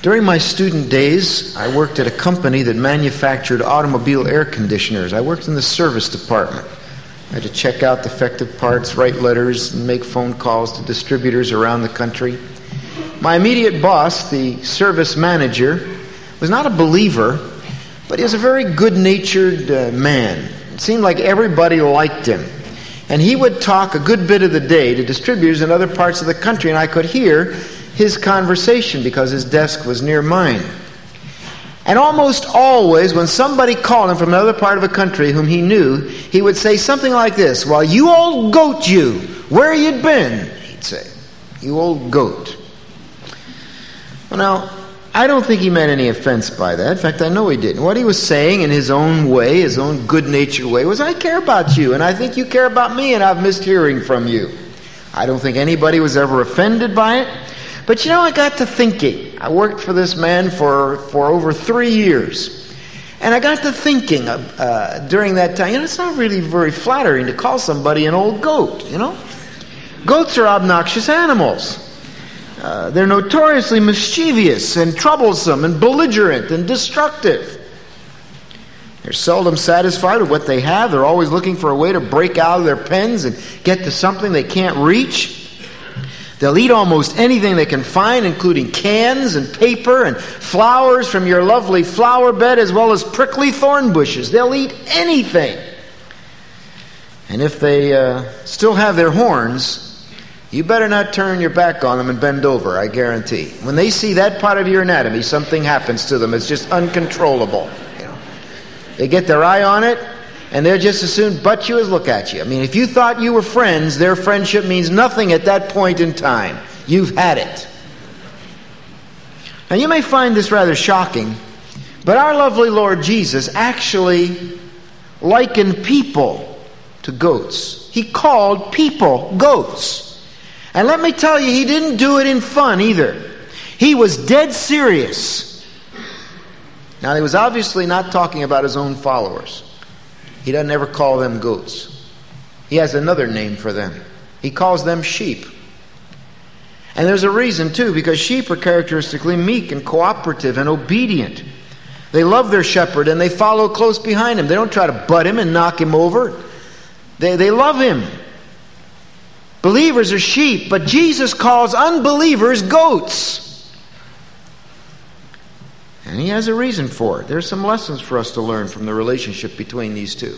During my student days, I worked at a company that manufactured automobile air conditioners. I worked in the service department. I had to check out defective parts, write letters, and make phone calls to distributors around the country. My immediate boss, the service manager, was not a believer, but he was a very good-natured man. It seemed like everybody liked him. And he would talk a good bit of the day to distributors in other parts of the country, and I could hear his conversation because his desk was near mine. And almost always, when somebody called him from another part of the country whom he knew, he would say something like this: "Well, you old goat, you, where you been?" He'd say, "You old goat." Well, now, I don't think he meant any offense by that. In fact, I know he didn't. What he was saying in his own way, his own good-natured way, was, "I care about you, and I think you care about me, and I've missed hearing from you." I don't think anybody was ever offended by it. But I got to thinking. I worked for this man for over 3 years. And I got to thinking during that time, it's not really very flattering to call somebody an old goat, Goats are obnoxious animals. They're notoriously mischievous and troublesome and belligerent and destructive. They're seldom satisfied with what they have. They're always looking for a way to break out of their pens and get to something they can't reach. They'll eat almost anything they can find, including cans and paper and flowers from your lovely flower bed, as well as prickly thorn bushes. They'll eat anything. And if they still have their horns, you better not turn your back on them and bend over, I guarantee. When they see that part of your anatomy, something happens to them. It's just uncontrollable. They get their eye on it, and they'll just as soon butt you as look at you. I mean, if you thought you were friends, their friendship means nothing at that point in time. You've had it. Now, you may find this rather shocking, but our lovely Lord Jesus actually likened people to goats. He called people goats. And let me tell you, he didn't do it in fun either. He was dead serious. Now, he was obviously not talking about his own followers. He doesn't ever call them goats. He has another name for them. He calls them sheep. And there's a reason, too, because sheep are characteristically meek and cooperative and obedient. They love their shepherd and they follow close behind him. They don't try to butt him and knock him over. They love him. Believers are sheep, but Jesus calls unbelievers goats. And he has a reason for it. There's some lessons for us to learn from the relationship between these two.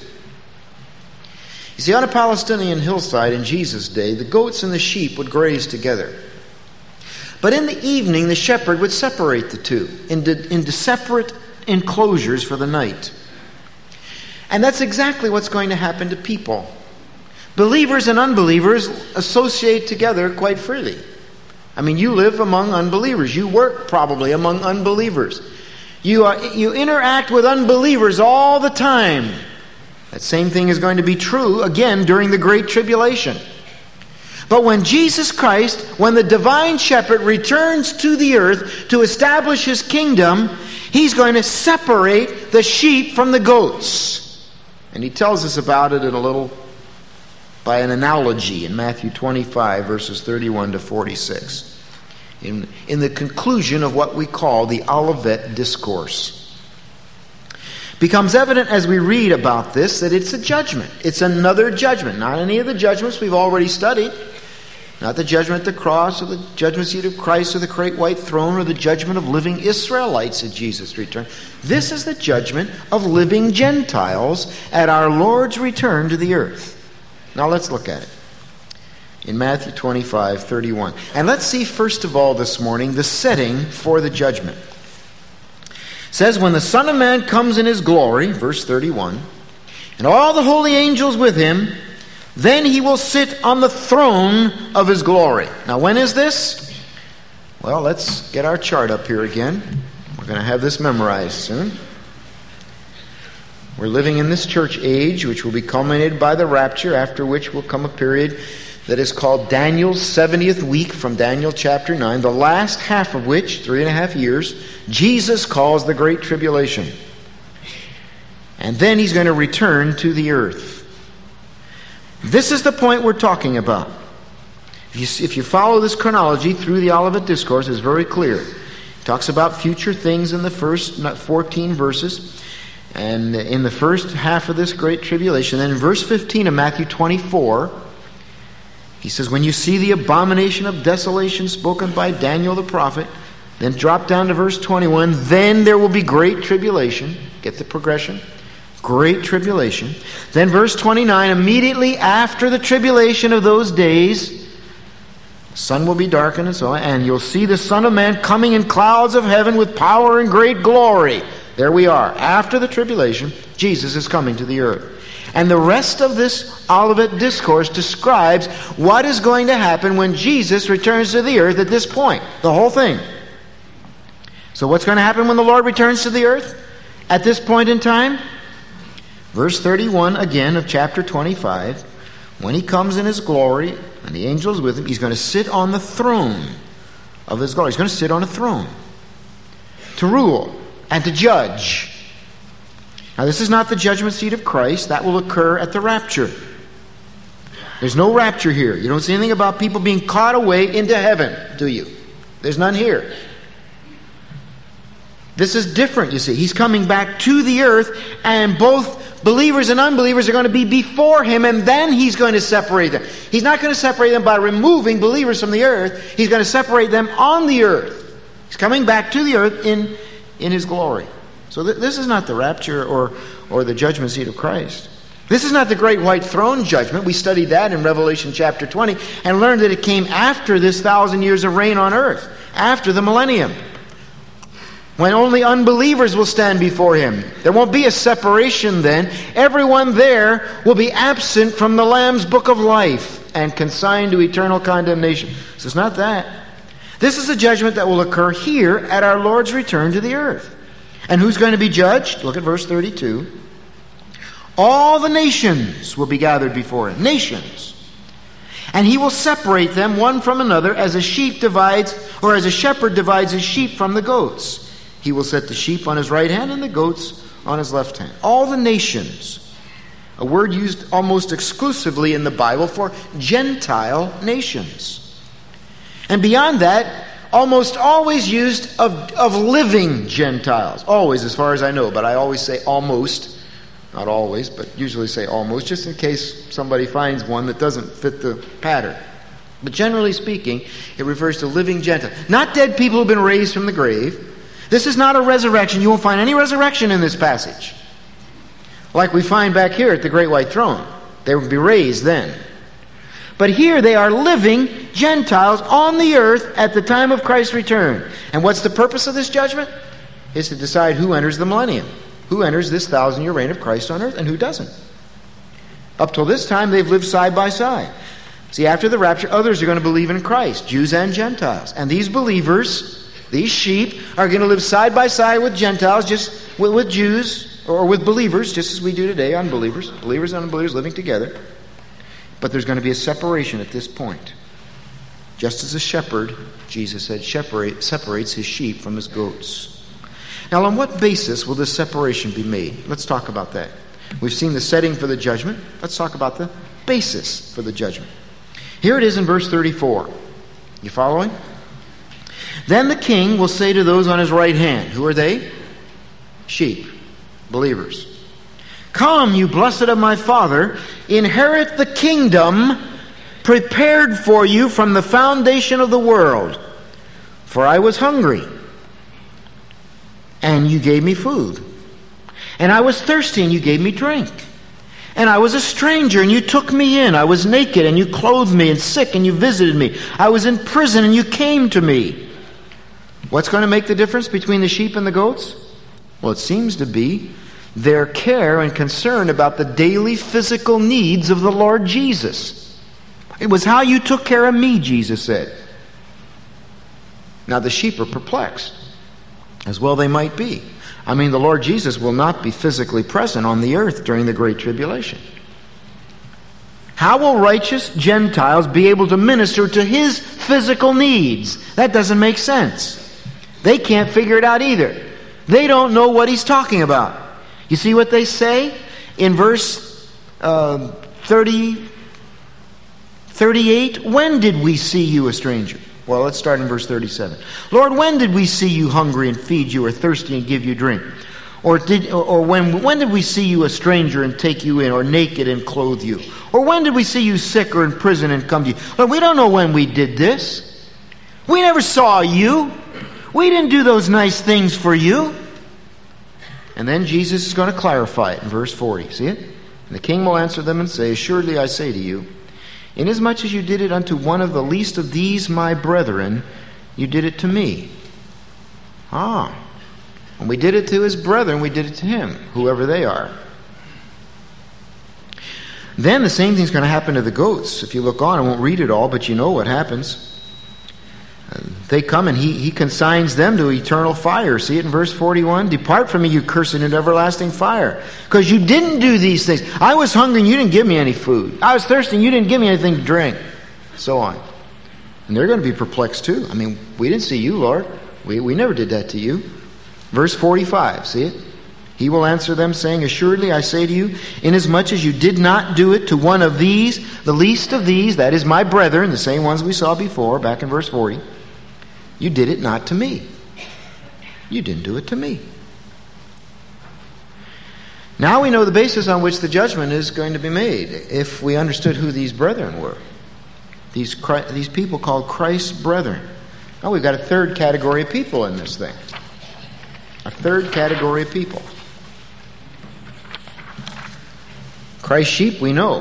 You see, on a Palestinian hillside in Jesus' day, the goats and the sheep would graze together. But in the evening, the shepherd would separate the two into separate enclosures for the night. And that's exactly what's going to happen to people. Believers and unbelievers associate together quite freely. I mean, you live among unbelievers. You work probably among unbelievers. You interact with unbelievers all the time. That same thing is going to be true again during the Great Tribulation. But when Jesus Christ, when the divine shepherd returns to the earth to establish his kingdom, he's going to separate the sheep from the goats. And he tells us about it by an analogy in Matthew 25, verses 31 to 46. In the conclusion of what we call the Olivet Discourse. Becomes evident as we read about this that it's a judgment. It's another judgment. Not any of the judgments we've already studied. Not the judgment at the cross or the judgment seat of Christ or the great white throne or the judgment of living Israelites at Jesus' return. This is the judgment of living Gentiles at our Lord's return to the earth. Now let's look at it. In Matthew 25, 31. And let's see first of all this morning the setting for the judgment. It says, when the Son of Man comes in his glory, verse 31, and all the holy angels with him, then he will sit on the throne of his glory. Now when is this? Well, let's get our chart up here again. We're going to have this memorized soon. We're living in this church age, which will be culminated by the rapture, after which will come a period that is called Daniel's 70th week from Daniel chapter 9, the last half of which, 3.5 years, Jesus calls the Great Tribulation. And then he's going to return to the earth. This is the point we're talking about. If you follow this chronology through the Olivet Discourse, it's very clear. Talks about future things in the first 14 verses. And in the first half of this great tribulation. Then in verse 15 of Matthew 24, he says, when you see the abomination of desolation spoken by Daniel the prophet, then drop down to verse 21, then there will be great tribulation. Get the progression. Great tribulation. Then verse 29, immediately after the tribulation of those days, the sun will be darkened and so on, and you'll see the Son of Man coming in clouds of heaven with power and great glory. There we are. After the tribulation, Jesus is coming to the earth. And the rest of this Olivet Discourse describes what is going to happen when Jesus returns to the earth at this point. The whole thing. So what's going to happen when the Lord returns to the earth at this point in time? Verse 31 again of chapter 25. When he comes in his glory and the angels with him, he's going to sit on the throne of his glory. He's going to sit on a throne to rule and to judge. Now this is not the judgment seat of Christ. That will occur at the rapture. There's no rapture here. You don't see anything about people being caught away into heaven, do you? There's none here. This is different, you see. He's coming back to the earth, and both believers and unbelievers are going to be before him, and then he's going to separate them. He's not going to separate them by removing believers from the earth. He's going to separate them on the earth. He's coming back to the earth in his glory. So this is not the rapture or the judgment seat of Christ. This is not the great white throne judgment. We studied that in Revelation chapter 20 and learned that it came after this 1,000 years of reign on earth, after the millennium, when only unbelievers will stand before him. There won't be a separation then. Everyone there will be absent from the Lamb's book of life and consigned to eternal condemnation. So it's not that. This is a judgment that will occur here at our Lord's return to the earth. And who's going to be judged? Look at verse 32. All the nations will be gathered before him. Nations. And he will separate them one from another as a sheep divides, or as a shepherd divides his sheep from the goats. He will set the sheep on his right hand and the goats on his left hand. All the nations. A word used almost exclusively in the Bible for Gentile nations. And beyond that, almost always used of living Gentiles. Always, as far as I know, but I always say almost. Not always, but usually say almost, just in case somebody finds one that doesn't fit the pattern. But generally speaking, it refers to living Gentiles. Not dead people who have been raised from the grave. This is not a resurrection. You won't find any resurrection in this passage, like we find back here at the great white throne. They will be raised then. But here they are living Gentiles on the earth at the time of Christ's return. And what's the purpose of this judgment? Is to decide who enters the millennium. Who enters this 1,000-year reign of Christ on earth and who doesn't. Up till this time, they've lived side by side. See, after the rapture, others are going to believe in Christ, Jews and Gentiles. And these believers, these sheep, are going to live side by side with Gentiles, just with Jews, or with believers, just as we do today, unbelievers. Believers and unbelievers living together. But there's going to be a separation at this point. Just as a shepherd, Jesus said, separates his sheep from his goats. Now, on what basis will this separation be made? Let's talk about that. We've seen the setting for the judgment. Let's talk about the basis for the judgment. Here it is in verse 34. You following? Then the king will say to those on his right hand, who are they? Sheep, believers. Come, you blessed of my Father, inherit the kingdom prepared for you from the foundation of the world. For I was hungry, and you gave me food. And I was thirsty, and you gave me drink. And I was a stranger, and you took me in. I was naked, and you clothed me, and sick, and you visited me. I was in prison, and you came to me. What's going to make the difference between the sheep and the goats? Well, it seems to be their care and concern about the daily physical needs of the Lord Jesus. It was how you took care of me, Jesus said. Now the sheep are perplexed. As well they might be. I mean, the Lord Jesus will not be physically present on the earth during the Great Tribulation. How will righteous Gentiles be able to minister to his physical needs? That doesn't make sense. They can't figure it out either. They don't know what he's talking about. You see what they say? In verse 38, when did we see you a stranger? Well, let's start in verse 37. Lord, when did we see you hungry and feed you, or thirsty and give you drink? Or when did we see you a stranger and take you in, or naked and clothe you? Or when did we see you sick or in prison and come to you? Lord, we don't know when we did this. We never saw you. We didn't do those nice things for you. And then Jesus is going to clarify it in verse 40. See it? And the king will answer them and say, assuredly I say to you, inasmuch as you did it unto one of the least of these my brethren, you did it to me. When we did it to his brethren, we did it to him, whoever they are. Then the same thing's going to happen to the goats. If you look on, I won't read it all, but you know what happens. They come and he consigns them to eternal fire. See it in verse 41? Depart from me, you cursed, into everlasting fire. Because you didn't do these things. I was hungry and you didn't give me any food. I was thirsty and you didn't give me anything to drink. So on. And they're going to be perplexed too. I mean, we didn't see you, Lord. We never did that to you. Verse 45, see it? He will answer them, saying, assuredly I say to you, inasmuch as you did not do it to one of these, the least of these, that is my brethren, the same ones we saw before, back in verse 40, you did it not to me. You didn't do it to me. Now we know the basis on which the judgment is going to be made, if we understood who these brethren were. These people called Christ's brethren. Now we've got a third category of people in this thing. A third category of people. Christ's sheep, we know.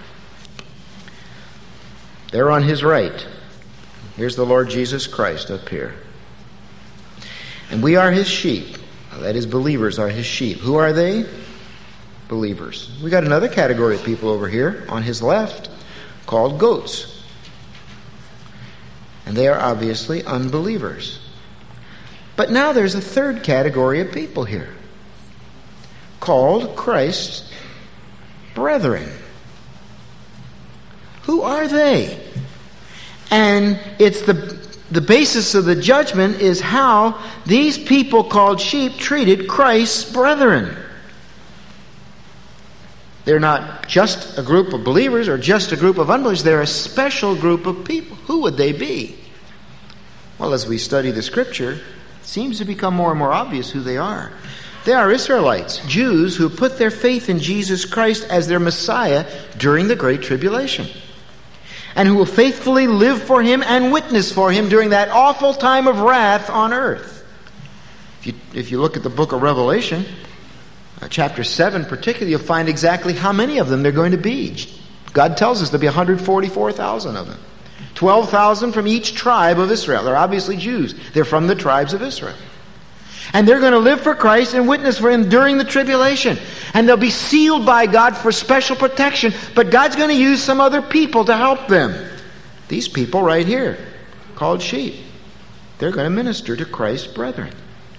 They're on his right. Here's the Lord Jesus Christ up here. And we are his sheep. That is, believers are his sheep. Who are they? Believers. We got another category of people over here on his left called goats. And they are obviously unbelievers. But now there's a third category of people here called Christ's brethren. Who are they? And it's the basis of the judgment is how these people called sheep treated Christ's brethren. They're not just a group of believers or just a group of unbelievers. They're a special group of people. Who would they be? Well, as we study the Scripture, it seems to become more and more obvious who they are. They are Israelites, Jews who put their faith in Jesus Christ as their Messiah during the Great Tribulation, and who will faithfully live for him and witness for him during that awful time of wrath on earth. If you look at the book of Revelation, chapter 7 particularly, you'll find exactly how many of them there are going to be. God tells us there'll be 144,000 of them. 12,000 from each tribe of Israel. They're obviously Jews. They're from the tribes of Israel. And they're going to live for Christ and witness for him during the tribulation. And they'll be sealed by God for special protection. But God's going to use some other people to help them. These people right here, called sheep. They're going to minister to Christ's brethren.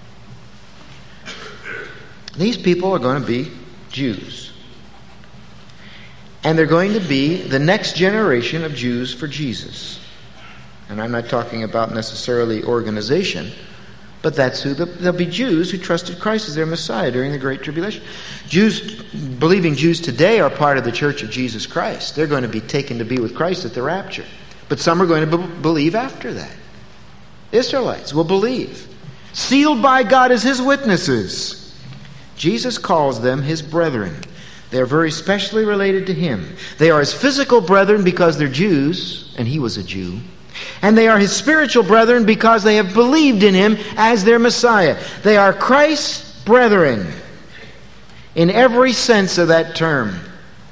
These people are going to be Jews. And they're going to be the next generation of Jews for Jesus. And I'm not talking about necessarily organization, but that's who they'll be Jews who trusted Christ as their Messiah during the Great Tribulation. Believing Jews today are part of the Church of Jesus Christ. They're going to be taken to be with Christ at the rapture. But some are going to believe after that. Israelites will believe. Sealed by God as his witnesses. Jesus calls them his brethren. They are very specially related to him. They are his physical brethren because they're Jews, and he was a Jew. And they are his spiritual brethren because they have believed in him as their Messiah. They are Christ's brethren in every sense of that term.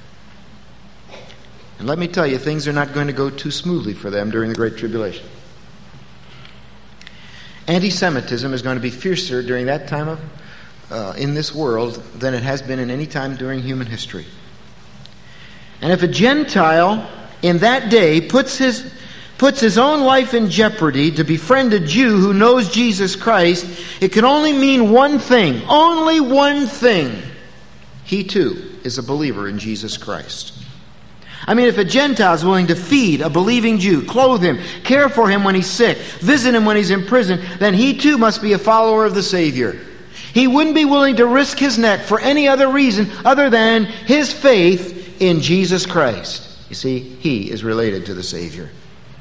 And let me tell you, things are not going to go too smoothly for them during the Great Tribulation. Anti-Semitism is going to be fiercer during that time in this world than it has been in any time during human history. And if a Gentile in that day puts his own life in jeopardy to befriend a Jew who knows Jesus Christ, it can only mean one thing. Only one thing. He too is a believer in Jesus Christ. I mean, if a Gentile is willing to feed a believing Jew, clothe him, care for him when he's sick, visit him when he's in prison, then he too must be a follower of the Savior. He wouldn't be willing to risk his neck for any other reason other than his faith in Jesus Christ. You see, he is related to the Savior.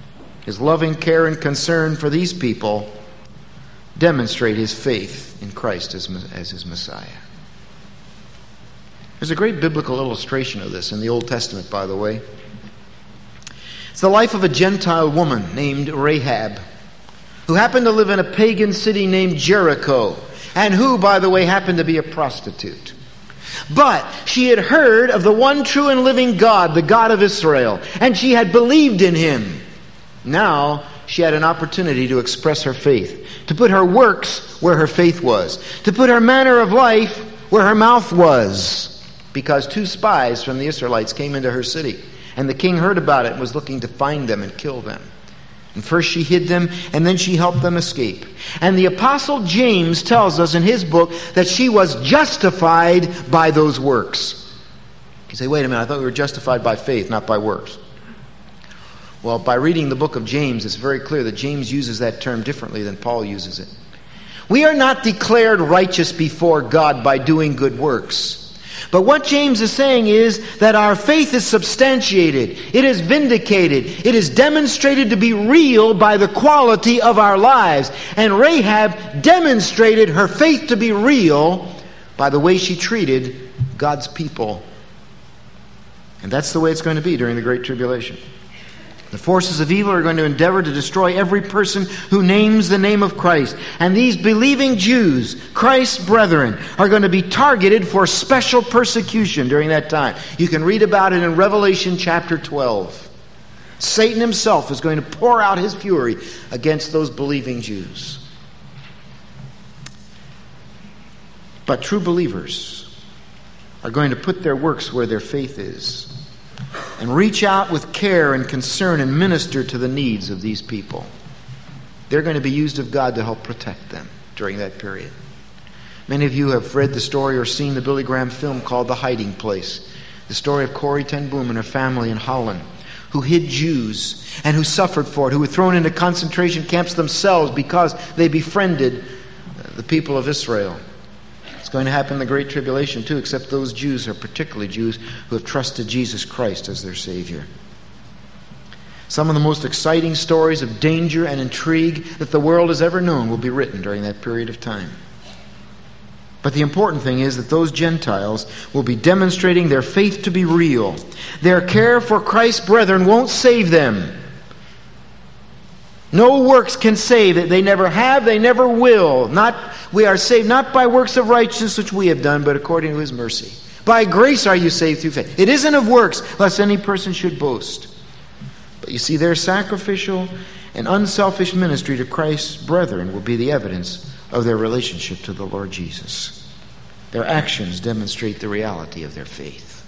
his loving care and concern for these people demonstrate his faith in Christ as his Messiah. There's a great biblical illustration of this in the Old Testament, by the way. It's the life of a Gentile woman named Rahab, who happened to live in a pagan city named Jericho, and who, by the way, happened to be a prostitute. But she had heard of the one true and living God, the God of Israel, and she had believed in him. Now she had an opportunity to express her faith, to put her works where her faith was, to put her manner of life where her mouth was. Because 2 spies from the Israelites came into her city, and the king heard about it and was looking to find them and kill them. And first she hid them, and then she helped them escape. And the Apostle James tells us in his book that she was justified by those works. You say, wait a minute, I thought we were justified by faith, not by works. Well, by reading the book of James, it's very clear that James uses that term differently than Paul uses it. We are not declared righteous before God by doing good works. But what James is saying is that our faith is substantiated, it is vindicated, it is demonstrated to be real by the quality of our lives. And Rahab demonstrated her faith to be real by the way she treated God's people. And that's the way it's going to be during the Great Tribulation. The forces of evil are going to endeavor to destroy every person who names the name of Christ. And these believing Jews, Christ's brethren, are going to be targeted for special persecution during that time. You can read about it in Revelation chapter 12. Satan himself is going to pour out his fury against those believing Jews. But true believers are going to put their works where their faith is, and reach out with care and concern and minister to the needs of these people. They're going to be used of God to help protect them during that period. Many of you have read the story or seen the Billy Graham film called The Hiding Place. The story of Corrie ten Boom and her family in Holland, who hid Jews and who suffered for it, who were thrown into concentration camps themselves because they befriended the people of Israel. It's going to happen in the Great Tribulation too, except those Jews are particularly Jews who have trusted Jesus Christ as their Savior. Some of the most exciting stories of danger and intrigue that the world has ever known will be written during that period of time. But the important thing is that those Gentiles will be demonstrating their faith to be real. Their care for Christ's brethren won't save them. No works can save it. They never have, they never will. We are saved not by works of righteousness which we have done, but according to his mercy. By grace are you saved through faith. It isn't of works, lest any person should boast. But you see, their sacrificial and unselfish ministry to Christ's brethren will be the evidence of their relationship to the Lord Jesus. Their actions demonstrate the reality of their faith.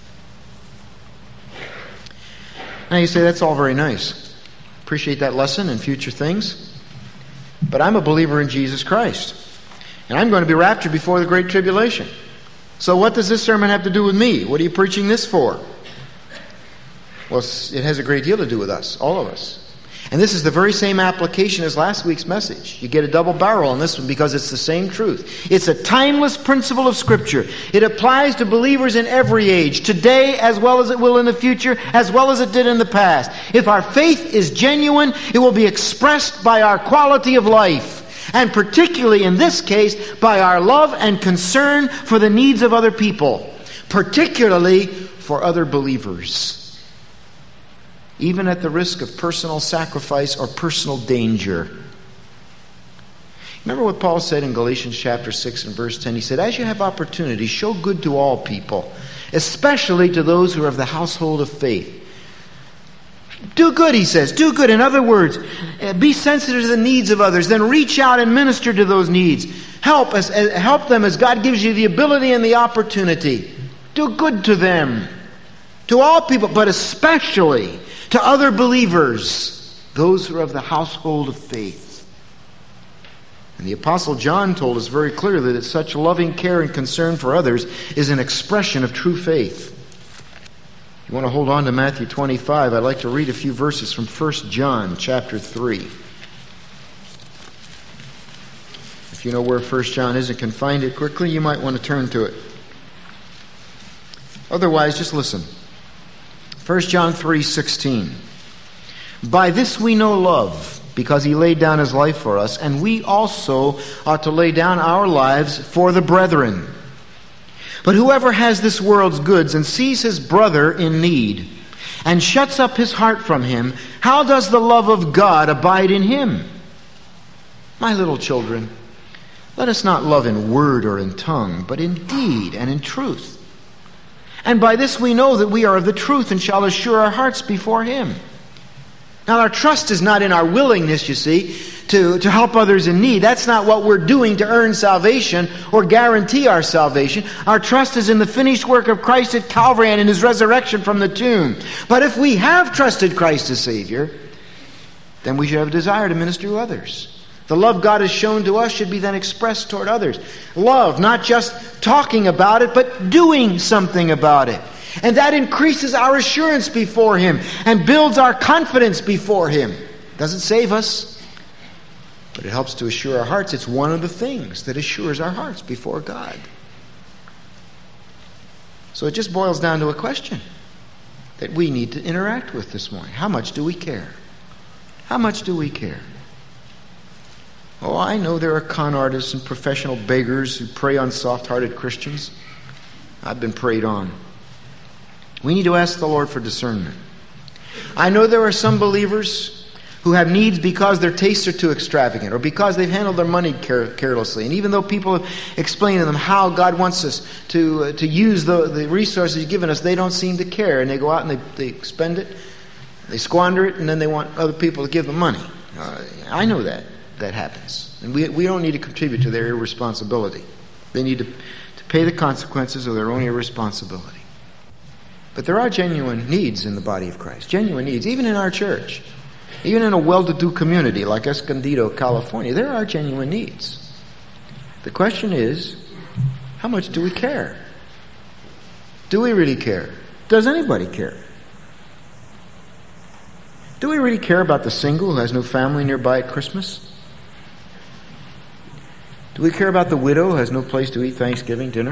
Now you say, that's all very nice. Appreciate that lesson and future things. But I'm a believer in Jesus Christ. And I'm going to be raptured before the Great Tribulation. So what does this sermon have to do with me? What are you preaching this for? Well, it has a great deal to do with us, all of us. And this is the very same application as last week's message. You get a double barrel on this one because it's the same truth. It's a timeless principle of Scripture. It applies to believers in every age, today as well as it will in the future, as well as it did in the past. If our faith is genuine, it will be expressed by our quality of life, and particularly in this case, by our love and concern for the needs of other people, particularly for other believers, even at the risk of personal sacrifice or personal danger. Remember what Paul said in Galatians chapter 6 and verse 10? He said, as you have opportunity, show good to all people, especially to those who are of the household of faith. Do good, he says. Do good. In other words, be sensitive to the needs of others. Then reach out and minister to those needs. Help them as God gives you the ability and the opportunity. Do good to them. To all people, but especially to other believers, those who are of the household of faith. And the Apostle John told us very clearly that such loving care and concern for others is an expression of true faith. If you want to hold on to Matthew 25, I'd like to read a few verses from 1 John chapter 3. If you know where 1 John is and can find it quickly, you might want to turn to it. Otherwise, just listen. 1 John 3:16. By this we know love, because he laid down his life for us, and we also ought to lay down our lives for the brethren. But whoever has this world's goods and sees his brother in need, and shuts up his heart from him, how does the love of God abide in him? My little children, let us not love in word or in tongue, but in deed and in truth. And by this we know that we are of the truth and shall assure our hearts before him. Now our trust is not in our willingness, you see, to help others in need. That's not what we're doing to earn salvation or guarantee our salvation. Our trust is in the finished work of Christ at Calvary and in his resurrection from the tomb. But if we have trusted Christ as Savior, then we should have a desire to minister to others. The love God has shown to us should be then expressed toward others. Love, not just talking about it, but doing something about it. And that increases our assurance before him and builds our confidence before him. Doesn't save us, but it helps to assure our hearts. It's one of the things that assures our hearts before God. So it just boils down to a question that we need to interact with this morning. How much do we care? How much do we care? Oh, I know there are con artists and professional beggars who prey on soft-hearted Christians. I've been preyed on. We need to ask the Lord for discernment. I know there are some believers who have needs because their tastes are too extravagant or because they've handled their money carelessly. And even though people have explained to them how God wants us to use the resources he's given us, they don't seem to care. And they go out and they spend it, they squander it, and then they want other people to give them money. I know that happens. And we don't need to contribute to their irresponsibility. They need to pay the consequences of their own irresponsibility. But there are genuine needs in the body of Christ. Genuine needs, even in our church. Even in a well-to-do community like Escondido, California, there are genuine needs. The question is, how much do we care? Do we really care? Does anybody care? Do we really care about the single who has no family nearby at Christmas? Do we care about the widow who has no place to eat Thanksgiving dinner?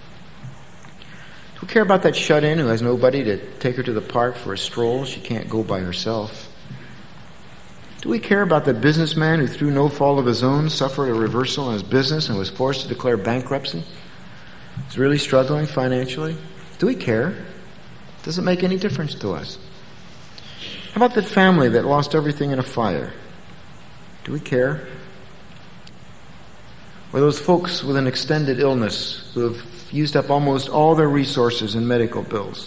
Do we care about that shut-in who has nobody to take her to the park for a stroll? She can't go by herself. Do we care about the businessman who, through no fault of his own, suffered a reversal in his business and was forced to declare bankruptcy? He's really struggling financially. Do we care? Does it make any difference to us? How about the family that lost everything in a fire? Do we care? Or those folks with an extended illness who have used up almost all their resources in medical bills?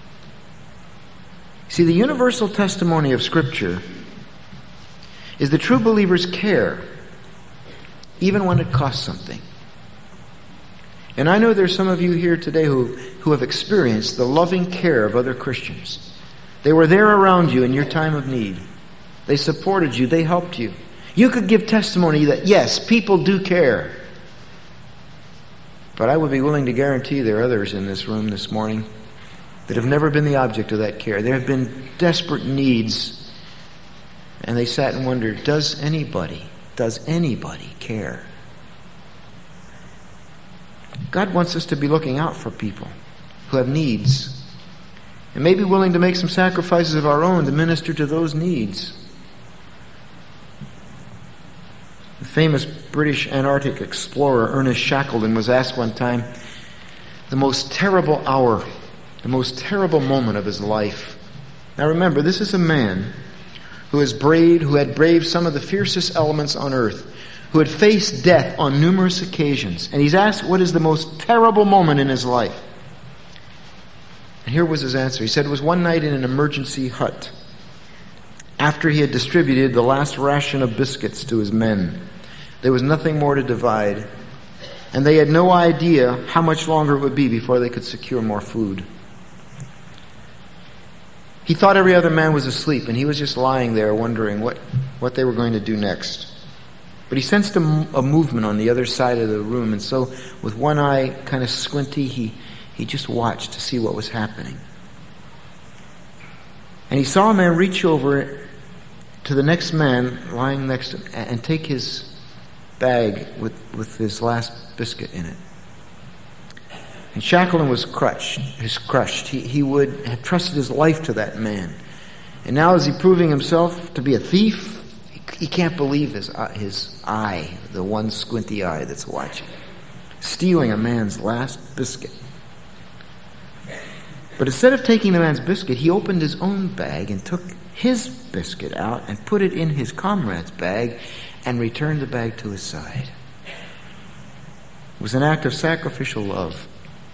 See, the universal testimony of Scripture is that true believers care, even when it costs something. And I know there's some of you here today who have experienced the loving care of other Christians. They were there around you in your time of need. They supported you. They helped you. You could give testimony that, yes, people do care. But I would be willing to guarantee there are others in this room this morning that have never been the object of that care. There have been desperate needs, and they sat and wondered, does anybody care? God wants us to be looking out for people who have needs and may be willing to make some sacrifices of our own to minister to those needs. The famous British Antarctic explorer Ernest Shackleton was asked one time the most terrible hour, the most terrible moment of his life. Now remember, this is a man who had braved some of the fiercest elements on earth, who had faced death on numerous occasions. And he's asked what is the most terrible moment in his life. And here was his answer. He said it was one night in an emergency hut, after he had distributed the last ration of biscuits to his men. There was nothing more to divide, and they had no idea how much longer it would be before they could secure more food. He thought every other man was asleep, and he was just lying there wondering what they were going to do next. But he sensed a movement on the other side of the room, and so with one eye kind of squinty, he just watched to see what was happening. And he saw a man reach over to the next man lying next to him and take his bag with his last biscuit in it. And Shackleton was crushed. He would have trusted his life to that man. And now is he proving himself to be a thief? He can't believe his eye, the one squinty eye that's watching. Stealing a man's last biscuit. But instead of taking the man's biscuit, he opened his own bag and took his biscuit out and put it in his comrade's bag and returned the bag to his side. It was an act of sacrificial love.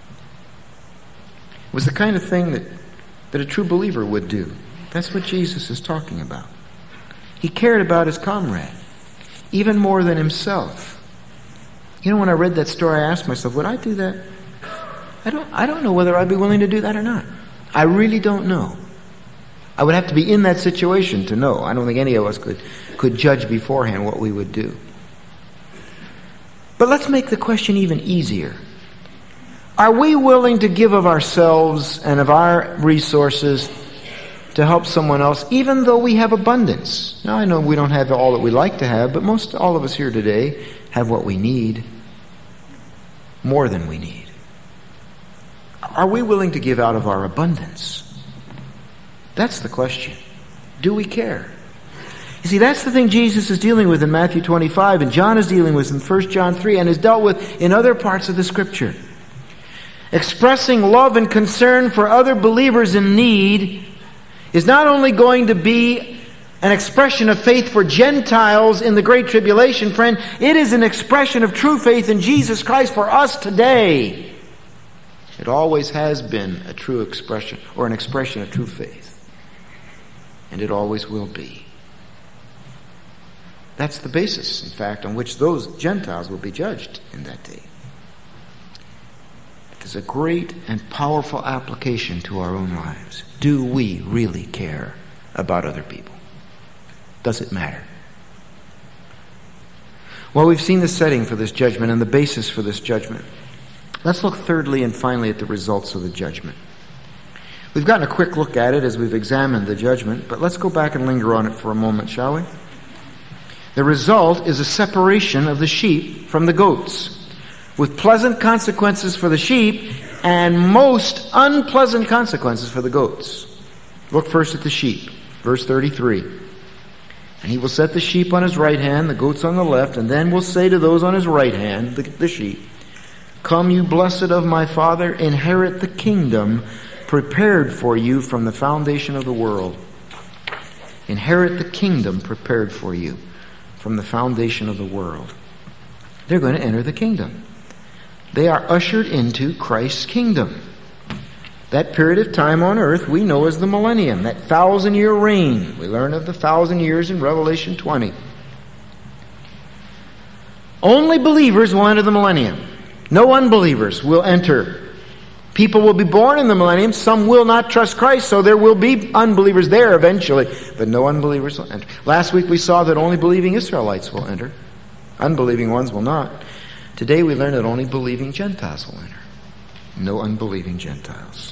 It was the kind of thing that a true believer would do. That's what Jesus is talking about. He cared about his comrade, even more than himself. You know, when I read that story, I asked myself, would I do that? I don't know whether I'd be willing to do that or not. I really don't know. I would have to be in that situation to know. I don't think any of us could judge beforehand what we would do. But let's make the question even easier. Are we willing to give of ourselves and of our resources to help someone else, even though we have abundance? Now, I know we don't have all that we like to have, but all of us here today have what we need, more than we need. Are we willing to give out of our abundance? That's the question. Do we care? You see, that's the thing Jesus is dealing with in Matthew 25, and John is dealing with in 1 John 3, and is dealt with in other parts of the Scripture. Expressing love and concern for other believers in need is not only going to be an expression of faith for Gentiles in the Great Tribulation, friend, it is an expression of true faith in Jesus Christ for us today. It always has been a true expression, or an expression of true faith. And it always will be. That's the basis, in fact, on which those Gentiles will be judged in that day. There's a great and powerful application to our own lives. Do we really care about other people? Does it matter? Well, we've seen the setting for this judgment and the basis for this judgment. Let's look thirdly and finally at the results of the judgment. We've gotten a quick look at it as we've examined the judgment, but let's go back and linger on it for a moment, shall we? The result is a separation of the sheep from the goats, with pleasant consequences for the sheep and most unpleasant consequences for the goats. Look first at the sheep. Verse 33. And he will set the sheep on his right hand, the goats on the left, and then will say to those on his right hand, the sheep, Come, you blessed of my Father, inherit the kingdom prepared for you from the foundation of the world. Inherit the kingdom prepared for you from the foundation of the world. They're going to enter the kingdom. They are ushered into Christ's kingdom. That period of time on earth we know as the millennium, that 1,000-year reign. We learn of the 1,000 years in Revelation 20. Only believers will enter the millennium. No unbelievers will enter. People will be born in the millennium. Some will not trust Christ, so there will be unbelievers there eventually. But no unbelievers will enter. Last week we saw that only believing Israelites will enter. Unbelieving ones will not. Today we learn that only believing Gentiles will enter. No unbelieving Gentiles.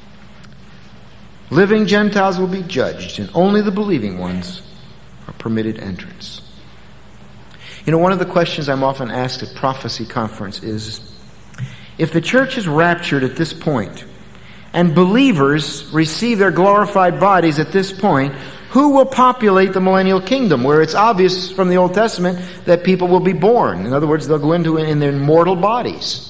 Living Gentiles will be judged, and only the believing ones are permitted entrance. You know, one of the questions I'm often asked at prophecy conference is, if the church is raptured at this point, and believers receive their glorified bodies at this point, who will populate the millennial kingdom, where it's obvious from the Old Testament that people will be born? In other words, they'll go into it in their mortal bodies.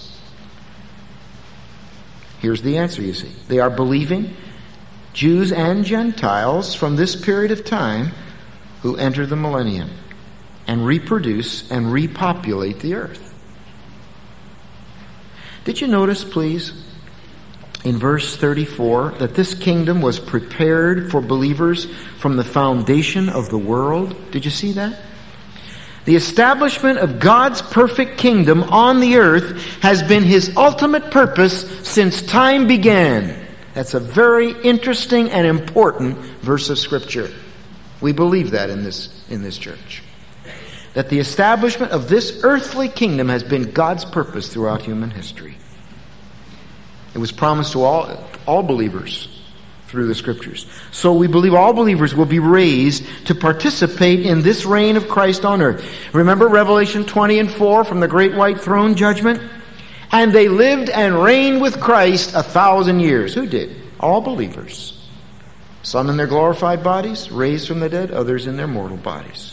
Here's the answer, you see. They are believing Jews and Gentiles from this period of time who enter the millennium and reproduce and repopulate the earth. Did you notice, please, in verse 34, that this kingdom was prepared for believers from the foundation of the world? Did you see that? The establishment of God's perfect kingdom on the earth has been His ultimate purpose since time began. That's a very interesting and important verse of Scripture. We believe that in this church. That the establishment of this earthly kingdom has been God's purpose throughout human history. It was promised to all believers through the Scriptures. So we believe all believers will be raised to participate in this reign of Christ on earth. Remember Revelation 20:4 from the great white throne judgment? And they lived and reigned with Christ 1,000 years. Who did? All believers. Some in their glorified bodies, raised from the dead, others in their mortal bodies.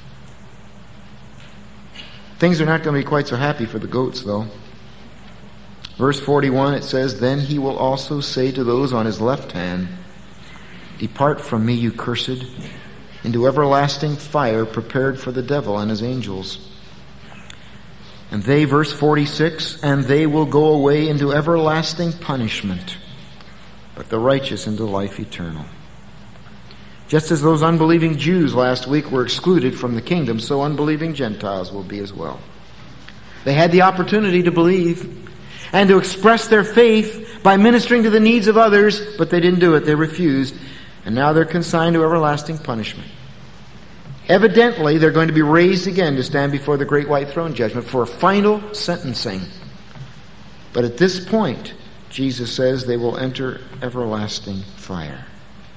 Things are not going to be quite so happy for the goats, though. Verse 41, it says, "Then he will also say to those on his left hand, 'Depart from me, you cursed, into everlasting fire prepared for the devil and his angels.' And they," verse 46, "and they will go away into everlasting punishment, but the righteous into life eternal." Just as those unbelieving Jews last week were excluded from the kingdom, so unbelieving Gentiles will be as well. They had the opportunity to believe and to express their faith by ministering to the needs of others, but they didn't do it. They refused, and now they're consigned to everlasting punishment. Evidently, they're going to be raised again to stand before the great white throne judgment for a final sentencing. But at this point, Jesus says they will enter everlasting fire.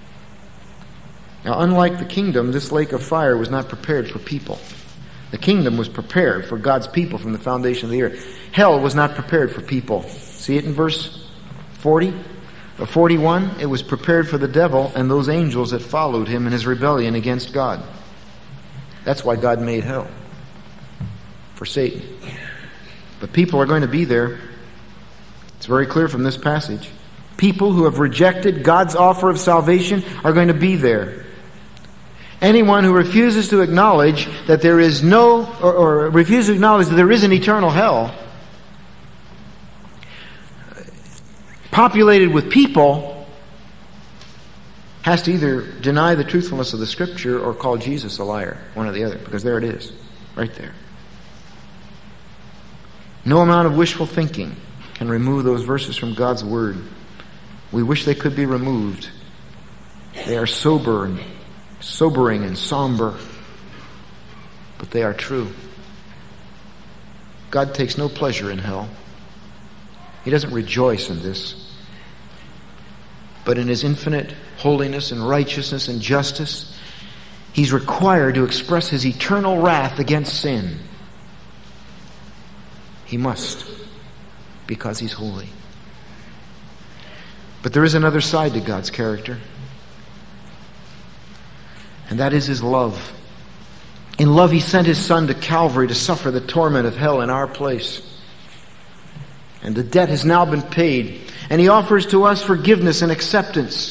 Now, unlike the kingdom, this lake of fire was not prepared for people. The kingdom was prepared for God's people from the foundation of the earth. Hell was not prepared for people. See it in verse 40? Or 41? It was prepared for the devil and those angels that followed him in his rebellion against God. That's why God made hell. For Satan. But people are going to be there. It's very clear from this passage. People who have rejected God's offer of salvation are going to be there. Anyone who refuses to acknowledge that there is or refuses to acknowledge that there is an eternal hell, populated with people, has to either deny the truthfulness of the Scripture or call Jesus a liar, one or the other, because there it is, right there. No amount of wishful thinking can remove those verses from God's Word. We wish they could be removed. They are sobering and somber, but they are true. God takes no pleasure in hell. He doesn't rejoice in this. But in his infinite holiness and righteousness and justice, he's required to express his eternal wrath against sin. He must, because he's holy. But there is another side to God's character, and that is his love. In love, he sent his Son to Calvary to suffer the torment of hell in our place. And the debt has now been paid, and he offers to us forgiveness and acceptance.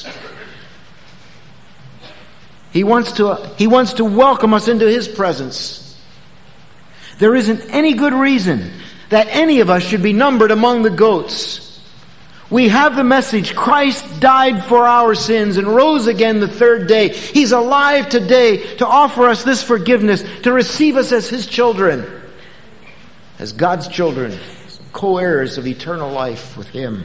He wants to welcome us into his presence. There isn't any good reason that any of us should be numbered among the goats. We have the message, Christ died for our sins and rose again the third day. He's alive today to offer us this forgiveness, to receive us as his children, as God's children, co-heirs of eternal life with him.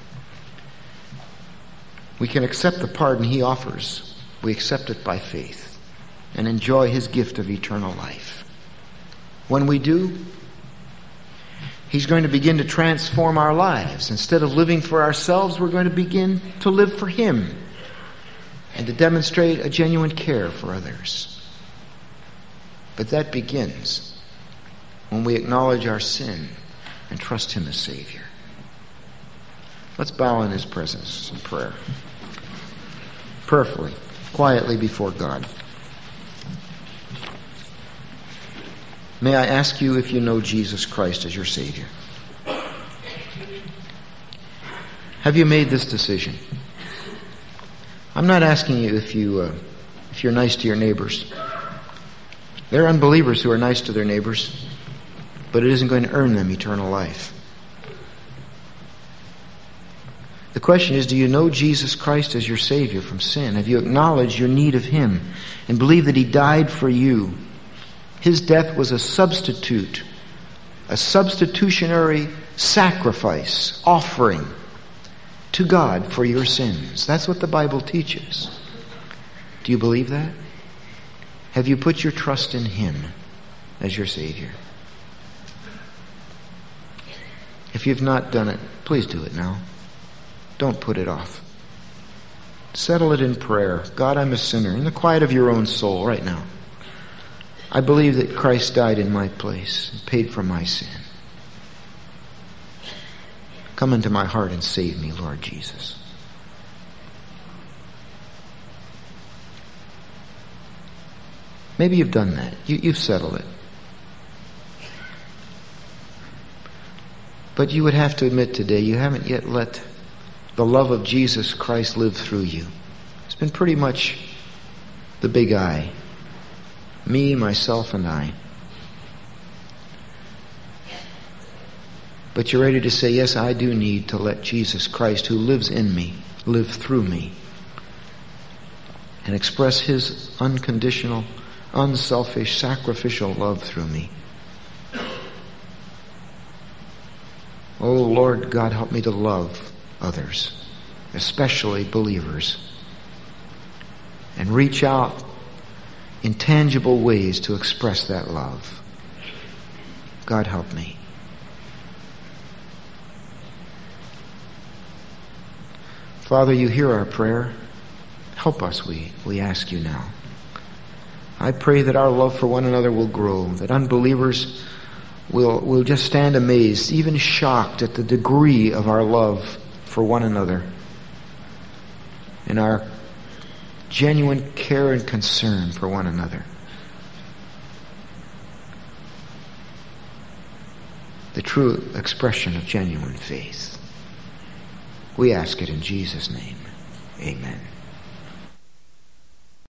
We can accept the pardon he offers. We accept it by faith and enjoy his gift of eternal life. When we do, he's going to begin to transform our lives. Instead of living for ourselves, we're going to begin to live for him and to demonstrate a genuine care for others. But that begins when we acknowledge our sin and trust him as Savior. Let's bow in his presence in prayer. Prayerfully, quietly before God. May I ask you if you know Jesus Christ as your Savior? Have you made this decision? I'm not asking you if you're nice to your neighbors. There are unbelievers who are nice to their neighbors, but it isn't going to earn them eternal life. The question is, do you know Jesus Christ as your Savior from sin? Have you acknowledged your need of him and believe that he died for you? His death was a substitute, a substitutionary sacrifice, offering to God for your sins. That's what the Bible teaches. Do you believe that? Have you put your trust in him as your Savior? If you've not done it, please do it now. Don't put it off. Settle it in prayer. God, I'm a sinner. In the quiet of your own soul right now, I believe that Christ died in my place and paid for my sin. Come into my heart and save me, Lord Jesus. Maybe you've done that. You've settled it. But you would have to admit today you haven't yet let the love of Jesus Christ live through you. It's been pretty much the big I. Me, myself, and I. But you're ready to say, yes, I do need to let Jesus Christ, who lives in me, live through me, and express His unconditional, unselfish, sacrificial love through me. Oh, Lord God, help me to love others, especially believers, and reach out in tangible ways to express that love. God, help me. Father, you hear our prayer. Help us, we ask you now. I pray that our love for one another will grow, that unbelievers will just stand amazed, even shocked at the degree of our love for one another and our genuine care and concern for one another. The true expression of genuine faith. We ask it in Jesus' name. Amen.